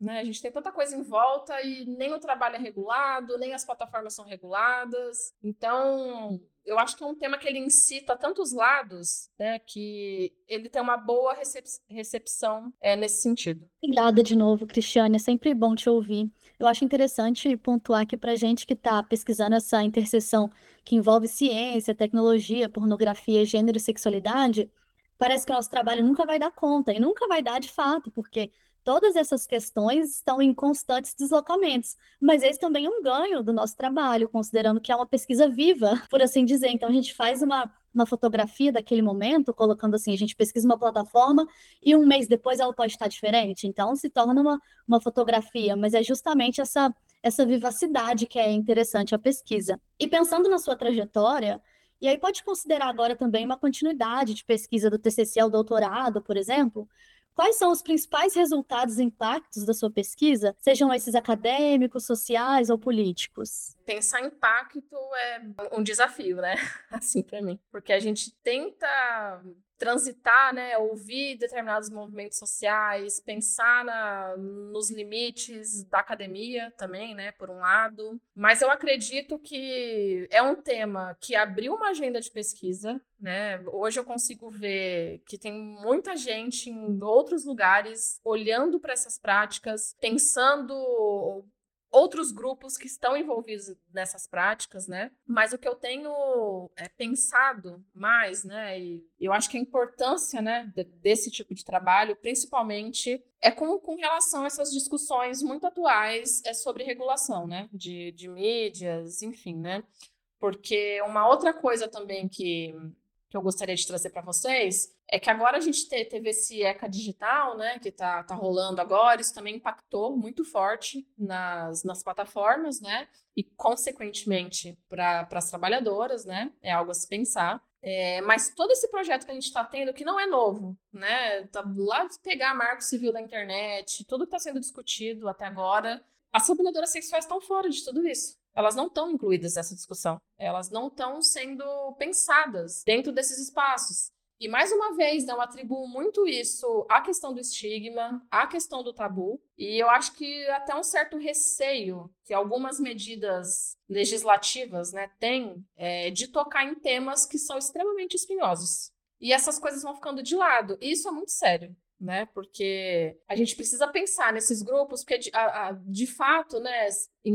né? A gente tem tanta coisa em volta e nem o trabalho é regulado, nem as plataformas são reguladas. Então, eu acho que é um tema que ele incita tantos lados, né, que ele tem uma boa recepção nesse sentido. Obrigada de novo, Cristiane. É sempre bom te ouvir. Eu acho interessante pontuar aqui para gente que está pesquisando essa interseção que envolve ciência, tecnologia, pornografia, gênero e sexualidade. Parece que o nosso trabalho nunca vai dar conta, e nunca vai dar de fato, porque todas essas questões estão em constantes deslocamentos. Mas esse também é um ganho do nosso trabalho, considerando que é uma pesquisa viva, por assim dizer. Então, a gente faz uma fotografia daquele momento, colocando assim, a gente pesquisa uma plataforma e um mês depois ela pode estar diferente. Então, se torna uma fotografia, mas é justamente essa vivacidade que é interessante a pesquisa. E pensando na sua trajetória, e aí pode considerar agora também uma continuidade de pesquisa do TCC ao doutorado, por exemplo. Quais são os principais resultados e impactos da sua pesquisa, sejam esses acadêmicos, sociais ou políticos? Pensar impacto é um desafio, né? Assim, para mim. Porque a gente tenta transitar, né? Ouvir determinados movimentos sociais, pensar nos limites da academia também, né? Por um lado. Mas eu acredito que é um tema que abriu uma agenda de pesquisa, né? Hoje eu consigo ver que tem muita gente em outros lugares olhando para essas práticas, pensando outros grupos que estão envolvidos nessas práticas, né? Mas o que eu tenho pensado mais, né? E eu acho que a importância, né, desse tipo de trabalho, principalmente, é com relação a essas discussões muito atuais sobre regulação, né? De mídias, enfim, né? Porque uma outra coisa também que eu gostaria de trazer para vocês é que agora a gente teve esse ECA digital, né, que tá rolando agora, isso também impactou muito forte nas plataformas, né, e consequentemente para as trabalhadoras, né, é algo a se pensar. Mas todo esse projeto que a gente está tendo, que não é novo, né, tá lá de pegar marco civil da internet, tudo que está sendo discutido até agora, as trabalhadoras sexuais estão fora de tudo isso. Elas não estão incluídas nessa discussão. Elas não estão sendo pensadas dentro desses espaços. E, mais uma vez, eu atribuo muito isso à questão do estigma, à questão do tabu, e eu acho que até um certo receio que algumas medidas legislativas, né, têm de tocar em temas que são extremamente espinhosos. E essas coisas vão ficando de lado. E isso é muito sério, né? Porque a gente precisa pensar nesses grupos, porque de fato, né, em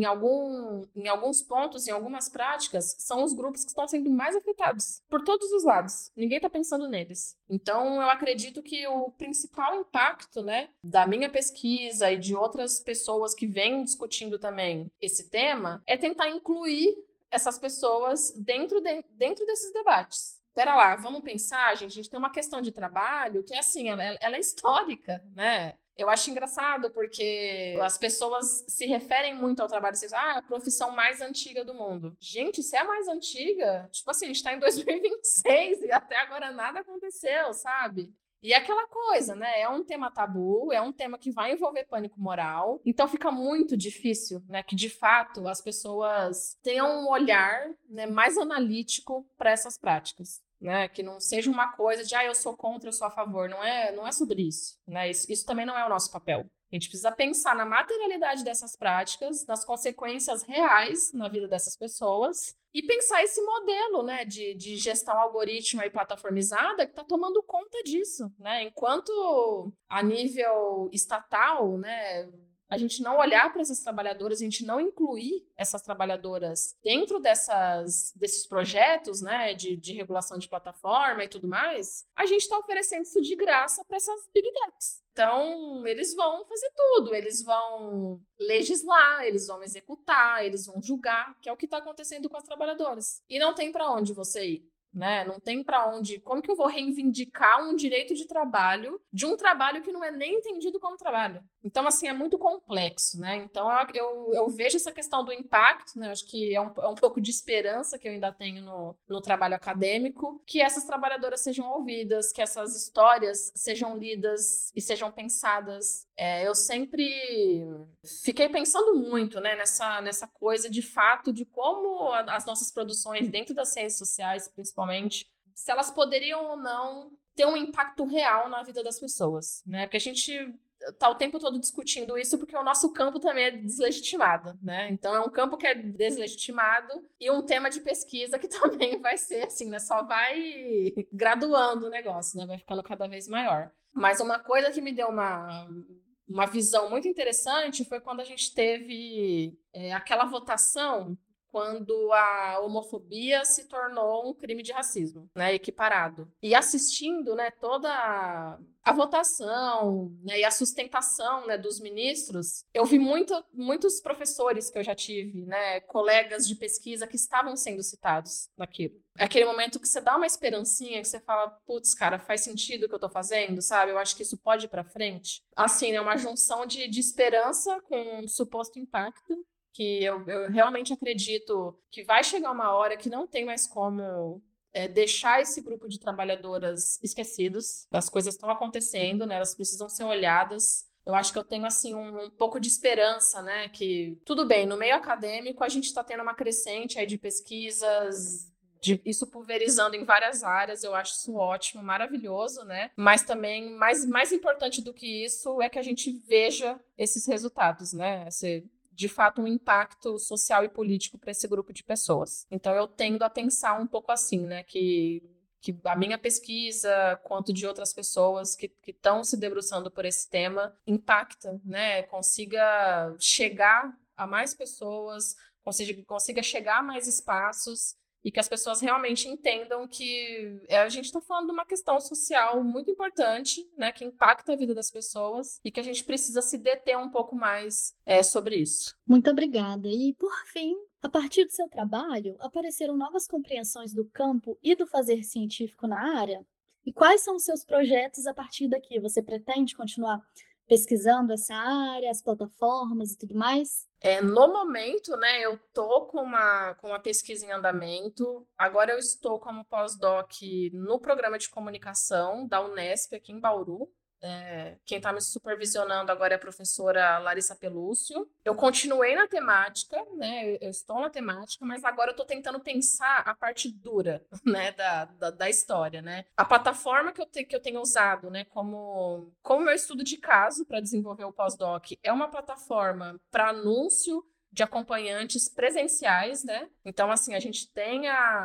alguns pontos, em algumas práticas, são os grupos que estão sendo mais afetados por todos os lados. Ninguém está pensando neles. Então, eu acredito que o principal impacto, né, da minha pesquisa e de outras pessoas que vêm discutindo também esse tema é tentar incluir essas pessoas dentro desses debates. Pera lá, vamos pensar, gente, a gente tem uma questão de trabalho que, assim, ela é histórica, né? Eu acho engraçado porque as pessoas se referem muito ao trabalho sexual, a profissão mais antiga do mundo. Gente, se é a mais antiga, tipo assim, a gente tá em 2026 e até agora nada aconteceu, sabe? E é aquela coisa, né? É um tema tabu, é um tema que vai envolver pânico moral, então fica muito difícil, né? Que de fato as pessoas tenham um olhar, né, mais analítico para essas práticas. Né, que não seja uma coisa de eu sou contra, eu sou a favor. Não é sobre isso, né? Isso também não é o nosso papel. A gente precisa pensar na materialidade dessas práticas, nas consequências reais na vida dessas pessoas e pensar esse modelo, né, de gestão algorítmica e plataformizada que está tomando conta disso, né? Enquanto a nível estatal, né, a gente não olhar para essas trabalhadoras, a gente não incluir essas trabalhadoras dentro desses projetos, né, de regulação de plataforma e tudo mais, a gente está oferecendo isso de graça para essas big techs. Então, eles vão fazer tudo, eles vão legislar, eles vão executar, eles vão julgar, que é o que está acontecendo com as trabalhadoras. E não tem para onde você ir. Né? Não tem para onde. Como que eu vou reivindicar um direito de trabalho de um trabalho que não é nem entendido como trabalho? Então, assim, é muito complexo, né? Então, eu vejo essa questão do impacto, né? Acho que é um pouco de esperança que eu ainda tenho no trabalho acadêmico, que essas trabalhadoras sejam ouvidas, que essas histórias sejam lidas e sejam pensadas. Eu sempre fiquei pensando muito, né, nessa coisa de fato de como as nossas produções dentro das ciências sociais, principalmente, se elas poderiam ou não ter um impacto real na vida das pessoas, né? Porque a gente tá o tempo todo discutindo isso porque o nosso campo também é deslegitimado, né? Então é um campo que é deslegitimado e um tema de pesquisa que também vai ser assim, né? Só vai graduando o negócio, né? Vai ficando cada vez maior. Mas uma coisa que me deu uma visão muito interessante foi quando a gente teve aquela votação quando a homofobia se tornou um crime de racismo, né, equiparado. E assistindo, né, toda a votação, né, e a sustentação, né, dos ministros, eu vi muitos professores que eu já tive, né, colegas de pesquisa que estavam sendo citados naquilo. É aquele momento que você dá uma esperancinha, que você fala, putz, cara, faz sentido o que eu tô fazendo, sabe? Eu acho que isso pode ir pra frente. Assim, é uma junção de esperança com um suposto impacto, que eu realmente acredito que vai chegar uma hora que não tem mais como deixar esse grupo de trabalhadoras esquecidos. As coisas estão acontecendo, né? Elas precisam ser olhadas. Eu acho que eu tenho, assim, um pouco de esperança, né? Que, tudo bem, no meio acadêmico a gente está tendo uma crescente aí de pesquisas, isso pulverizando em várias áreas, eu acho isso ótimo, maravilhoso, né? Mas também, mais importante do que isso, é que a gente veja esses resultados, né? De fato, um impacto social e político para esse grupo de pessoas. Então, eu tendo a pensar um pouco assim, né? Que a minha pesquisa, quanto de outras pessoas que estão se debruçando por esse tema, impacta, né? Consiga chegar a mais pessoas, consiga chegar a mais espaços e que as pessoas realmente entendam que a gente está falando de uma questão social muito importante, né, que impacta a vida das pessoas e que a gente precisa se deter um pouco mais sobre isso. Muito obrigada. E, por fim, a partir do seu trabalho, apareceram novas compreensões do campo e do fazer científico na área? E quais são os seus projetos a partir daqui? Você pretende continuar pesquisando essa área, as plataformas e tudo mais? No momento, né, eu estou com uma pesquisa em andamento. Agora eu estou como pós-doc no programa de comunicação da Unesp, aqui em Bauru. Quem está me supervisionando agora é a professora Larissa Pelúcio. Eu continuei na temática, né? Eu estou na temática, mas agora eu estou tentando pensar a parte dura, né, da história, né? A plataforma que eu tenho usado, né, como meu estudo de caso para desenvolver o pós-doc é uma plataforma para anúncio de acompanhantes presenciais, né? Então, assim, a gente tem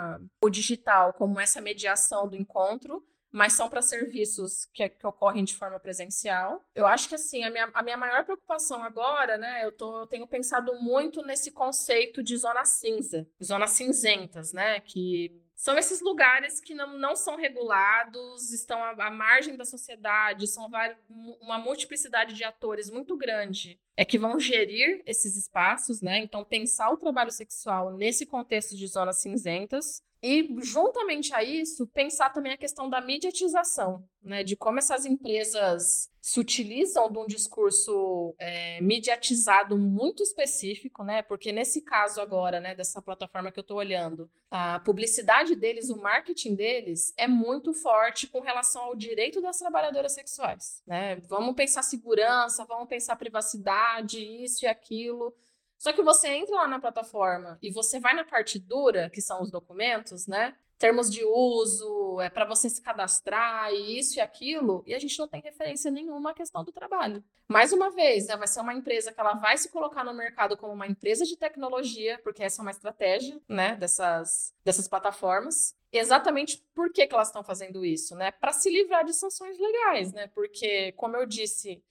o digital como essa mediação do encontro, mas são para serviços que ocorrem de forma presencial. Eu acho que, assim, a minha maior preocupação agora, né, eu tenho pensado muito nesse conceito de zona cinza, zonas cinzentas, né, que são esses lugares que não são regulados, estão à margem da sociedade, são uma multiplicidade de atores muito grande que vão gerir esses espaços, né? Então, pensar o trabalho sexual nesse contexto de zonas cinzentas. E, juntamente a isso, pensar também a questão da mediatização, né? De como essas empresas se utilizam de um discurso mediatizado muito específico, né? Porque nesse caso agora, né, dessa plataforma que eu estou olhando, a publicidade deles, o marketing deles é muito forte com relação ao direito das trabalhadoras sexuais, né? Vamos pensar segurança, vamos pensar privacidade, isso e aquilo. Só que você entra lá na plataforma e você vai na parte dura, que são os documentos, né? Termos de uso, para você se cadastrar, e isso e aquilo, e a gente não tem referência nenhuma à questão do trabalho. Mais uma vez, né, vai ser uma empresa que ela vai se colocar no mercado como uma empresa de tecnologia, porque essa é uma estratégia, né, dessas plataformas. Exatamente por que elas estão fazendo isso, né? Para se livrar de sanções legais, né? Porque, como eu disse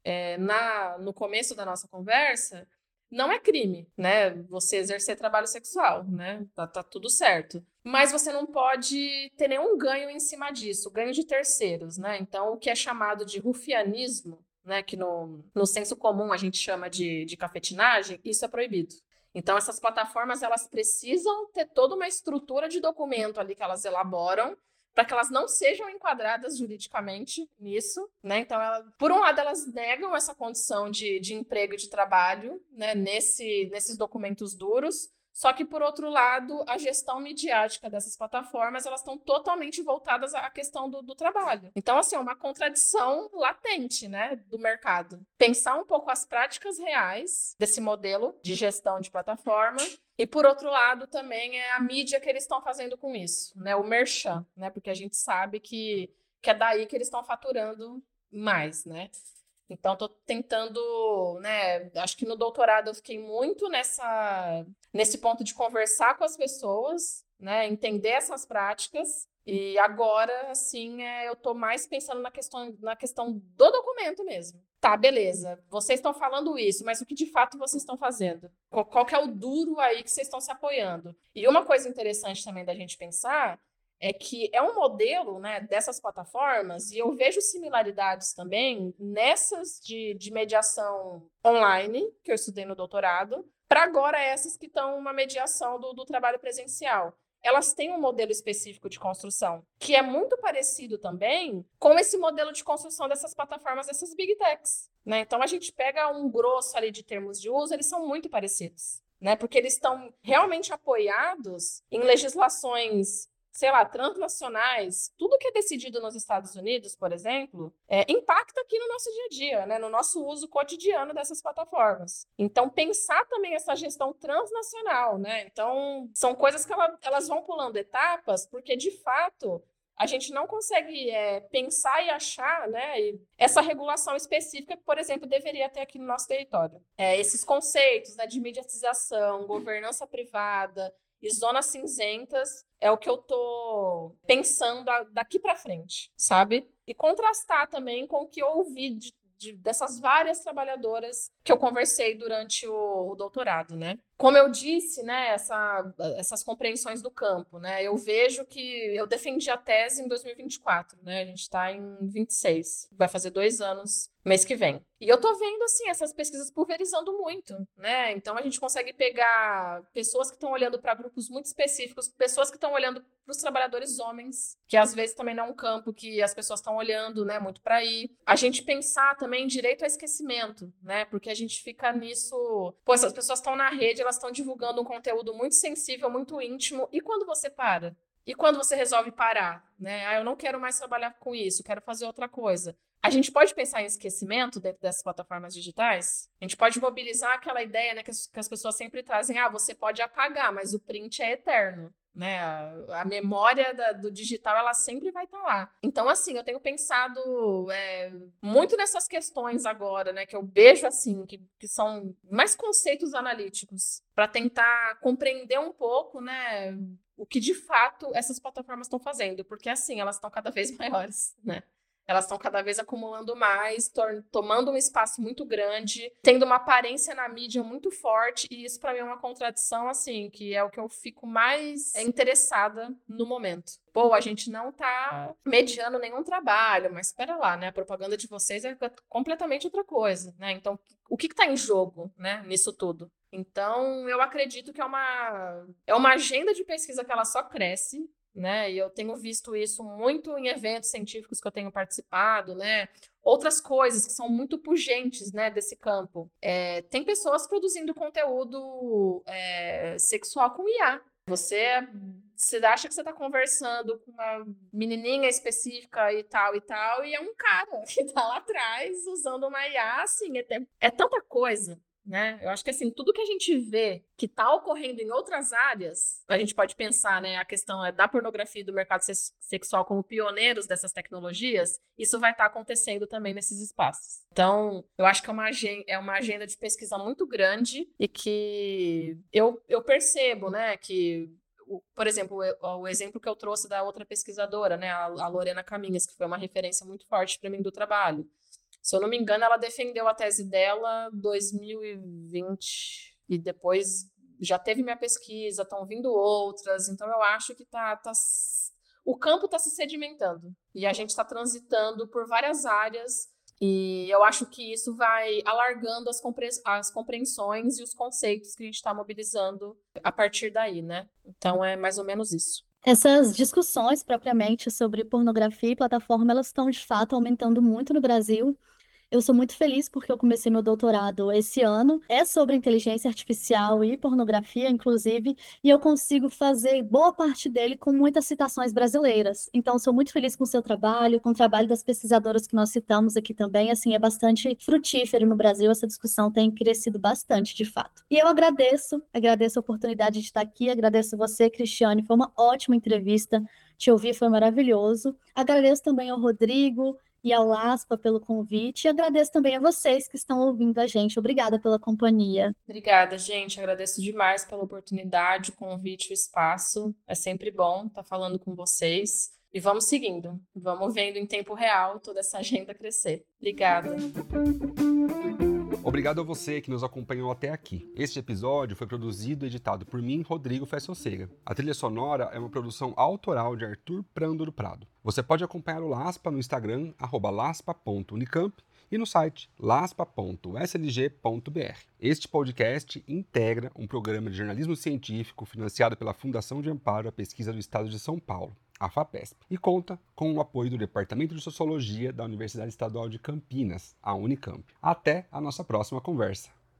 no começo da nossa conversa, não é crime, né? Você exercer trabalho sexual, né? Tá tudo certo. Mas você não pode ter nenhum ganho em cima disso, ganho de terceiros, né? Então, o que é chamado de rufianismo, né? Que no senso comum a gente chama de cafetinagem, isso é proibido. Então, essas plataformas, elas precisam ter toda uma estrutura de documento ali que elas elaboram para que elas não sejam enquadradas juridicamente nisso, né? Então, por um lado, elas negam essa condição de emprego e de trabalho, né, nesses documentos duros, só que, por outro lado, a gestão midiática dessas plataformas, elas estão totalmente voltadas à questão do trabalho. Então, assim, é uma contradição latente, né, do mercado. Pensar um pouco as práticas reais desse modelo de gestão de plataforma e, por outro lado, também é a mídia que eles estão fazendo com isso, né, o merchan, né, porque a gente sabe que é daí que eles estão faturando mais, né. Então, estou tentando, né? Acho que no doutorado eu fiquei muito nesse ponto de conversar com as pessoas, né? Entender essas práticas. E agora, assim, eu estou mais pensando na questão do documento mesmo. Tá, beleza. Vocês estão falando isso, mas o que de fato vocês estão fazendo? Qual que é o duro aí que vocês estão se apoiando? E uma coisa interessante também da gente pensar é que é um modelo, né, dessas plataformas, e eu vejo similaridades também nessas de mediação online, que eu estudei no doutorado, para agora essas que estão uma mediação do trabalho presencial. Elas têm um modelo específico de construção, que é muito parecido também com esse modelo de construção dessas plataformas, dessas big techs, né? Então, a gente pega um grosso ali de termos de uso, eles são muito parecidos, né? Porque eles estão realmente apoiados em legislações, sei lá, transnacionais. Tudo que é decidido nos Estados Unidos, por exemplo, impacta aqui no nosso dia a dia, né? No nosso uso cotidiano dessas plataformas. Então, pensar também essa gestão transnacional, né? Então, são coisas que elas vão pulando etapas, porque, de fato, a gente não consegue pensar e achar, né, essa regulação específica que, por exemplo, deveria ter aqui no nosso território. Esses conceitos, né, de mediatização, governança privada e zonas cinzentas é o que eu tô pensando daqui para frente, sabe? E contrastar também com o que eu ouvi dessas várias trabalhadoras que eu conversei durante o doutorado, né? Como eu disse, né, essas compreensões do campo, né? Eu vejo que eu defendi a tese em 2024, né? A gente está em 26, vai fazer 2 anos mês que vem. E eu tô vendo, assim, essas pesquisas pulverizando muito, né? Então a gente consegue pegar pessoas que estão olhando para grupos muito específicos, pessoas que estão olhando para os trabalhadores homens, que às vezes também não é um campo que as pessoas estão olhando, né, muito para ir. A gente pensar também em direito ao esquecimento, né? Porque a gente fica nisso, pô, essas pessoas estão na rede, elas estão divulgando um conteúdo muito sensível, muito íntimo, e quando você para? E quando você resolve parar, né? Eu não quero mais trabalhar com isso, quero fazer outra coisa. A gente pode pensar em esquecimento dentro dessas plataformas digitais? A gente pode mobilizar aquela ideia, né, que as pessoas sempre trazem, você pode apagar, mas o print é eterno, né? A memória do digital, ela sempre vai estar lá. Então, assim, eu tenho pensado muito nessas questões agora, né, que eu vejo, assim, que são mais conceitos analíticos, para tentar compreender um pouco, né, o que de fato essas plataformas estão fazendo, porque, assim, elas estão cada vez maiores, né? Elas estão cada vez acumulando mais, tomando um espaço muito grande, tendo uma aparência na mídia muito forte, e isso para mim é uma contradição, assim, que é o que eu fico mais interessada no momento. Pô, a gente não tá mediando nenhum trabalho, mas espera lá, né? A propaganda de vocês é completamente outra coisa, né? Então, o que está em jogo, né, nisso tudo? Então, eu acredito que é uma agenda de pesquisa que ela só cresce, né? E eu tenho visto isso muito em eventos científicos que eu tenho participado, né? Outras coisas que são muito pungentes, né, desse campo. Tem pessoas produzindo conteúdo sexual com IA. Você acha que você está conversando com uma menininha específica e tal, e é um cara que está lá atrás usando uma IA, assim, é tanta coisa, né? Eu acho que, assim, tudo que a gente vê que está ocorrendo em outras áreas, a gente pode pensar, né, a questão da pornografia e do mercado sexual como pioneiros dessas tecnologias, isso vai estar acontecendo também nesses espaços. Então, eu acho que é uma agenda de pesquisa muito grande e que eu percebo, né, que, por exemplo, o exemplo que eu trouxe da outra pesquisadora, né, a Lorena Caminhas, que foi uma referência muito forte para mim do trabalho. Se eu não me engano, ela defendeu a tese dela em 2020 e depois já teve minha pesquisa, estão vindo outras, então eu acho que o campo está se sedimentando e a gente está transitando por várias áreas e eu acho que isso vai alargando as compreensões e os conceitos que a gente está mobilizando a partir daí, né? Então é mais ou menos isso. Essas discussões propriamente sobre pornografia e plataforma, elas estão de fato aumentando muito no Brasil. Eu sou muito feliz porque eu comecei meu doutorado esse ano. É sobre inteligência artificial e pornografia, inclusive, e eu consigo fazer boa parte dele com muitas citações brasileiras. Então, sou muito feliz com o seu trabalho, com o trabalho das pesquisadoras que nós citamos aqui também. Assim, é bastante frutífero no Brasil. Essa discussão tem crescido bastante, de fato. E eu agradeço a oportunidade de estar aqui. Agradeço você, Cristiane. Foi uma ótima entrevista. Te ouvir foi maravilhoso. Agradeço também ao Rodrigo e ao LASPA pelo convite, e agradeço também a vocês que estão ouvindo a gente. Obrigada pela companhia. Obrigada, gente. Agradeço demais pela oportunidade, o convite, o espaço. É sempre bom estar falando com vocês. E vamos seguindo. Vamos vendo em tempo real toda essa agenda crescer. Obrigada. Obrigado a você que nos acompanhou até aqui. Este episódio foi produzido e editado por mim, Rodrigo Fessiocega. A trilha sonora é uma produção autoral de Arthur Prando do Prado. Você pode acompanhar o LASPA no Instagram, @laspa.unicamp, e no site laspa.slg.br. Este podcast integra um programa de jornalismo científico financiado pela Fundação de Amparo à Pesquisa do Estado de São Paulo, a FAPESP, e conta com o apoio do Departamento de Sociologia da Universidade Estadual de Campinas, a Unicamp. Até a nossa próxima conversa.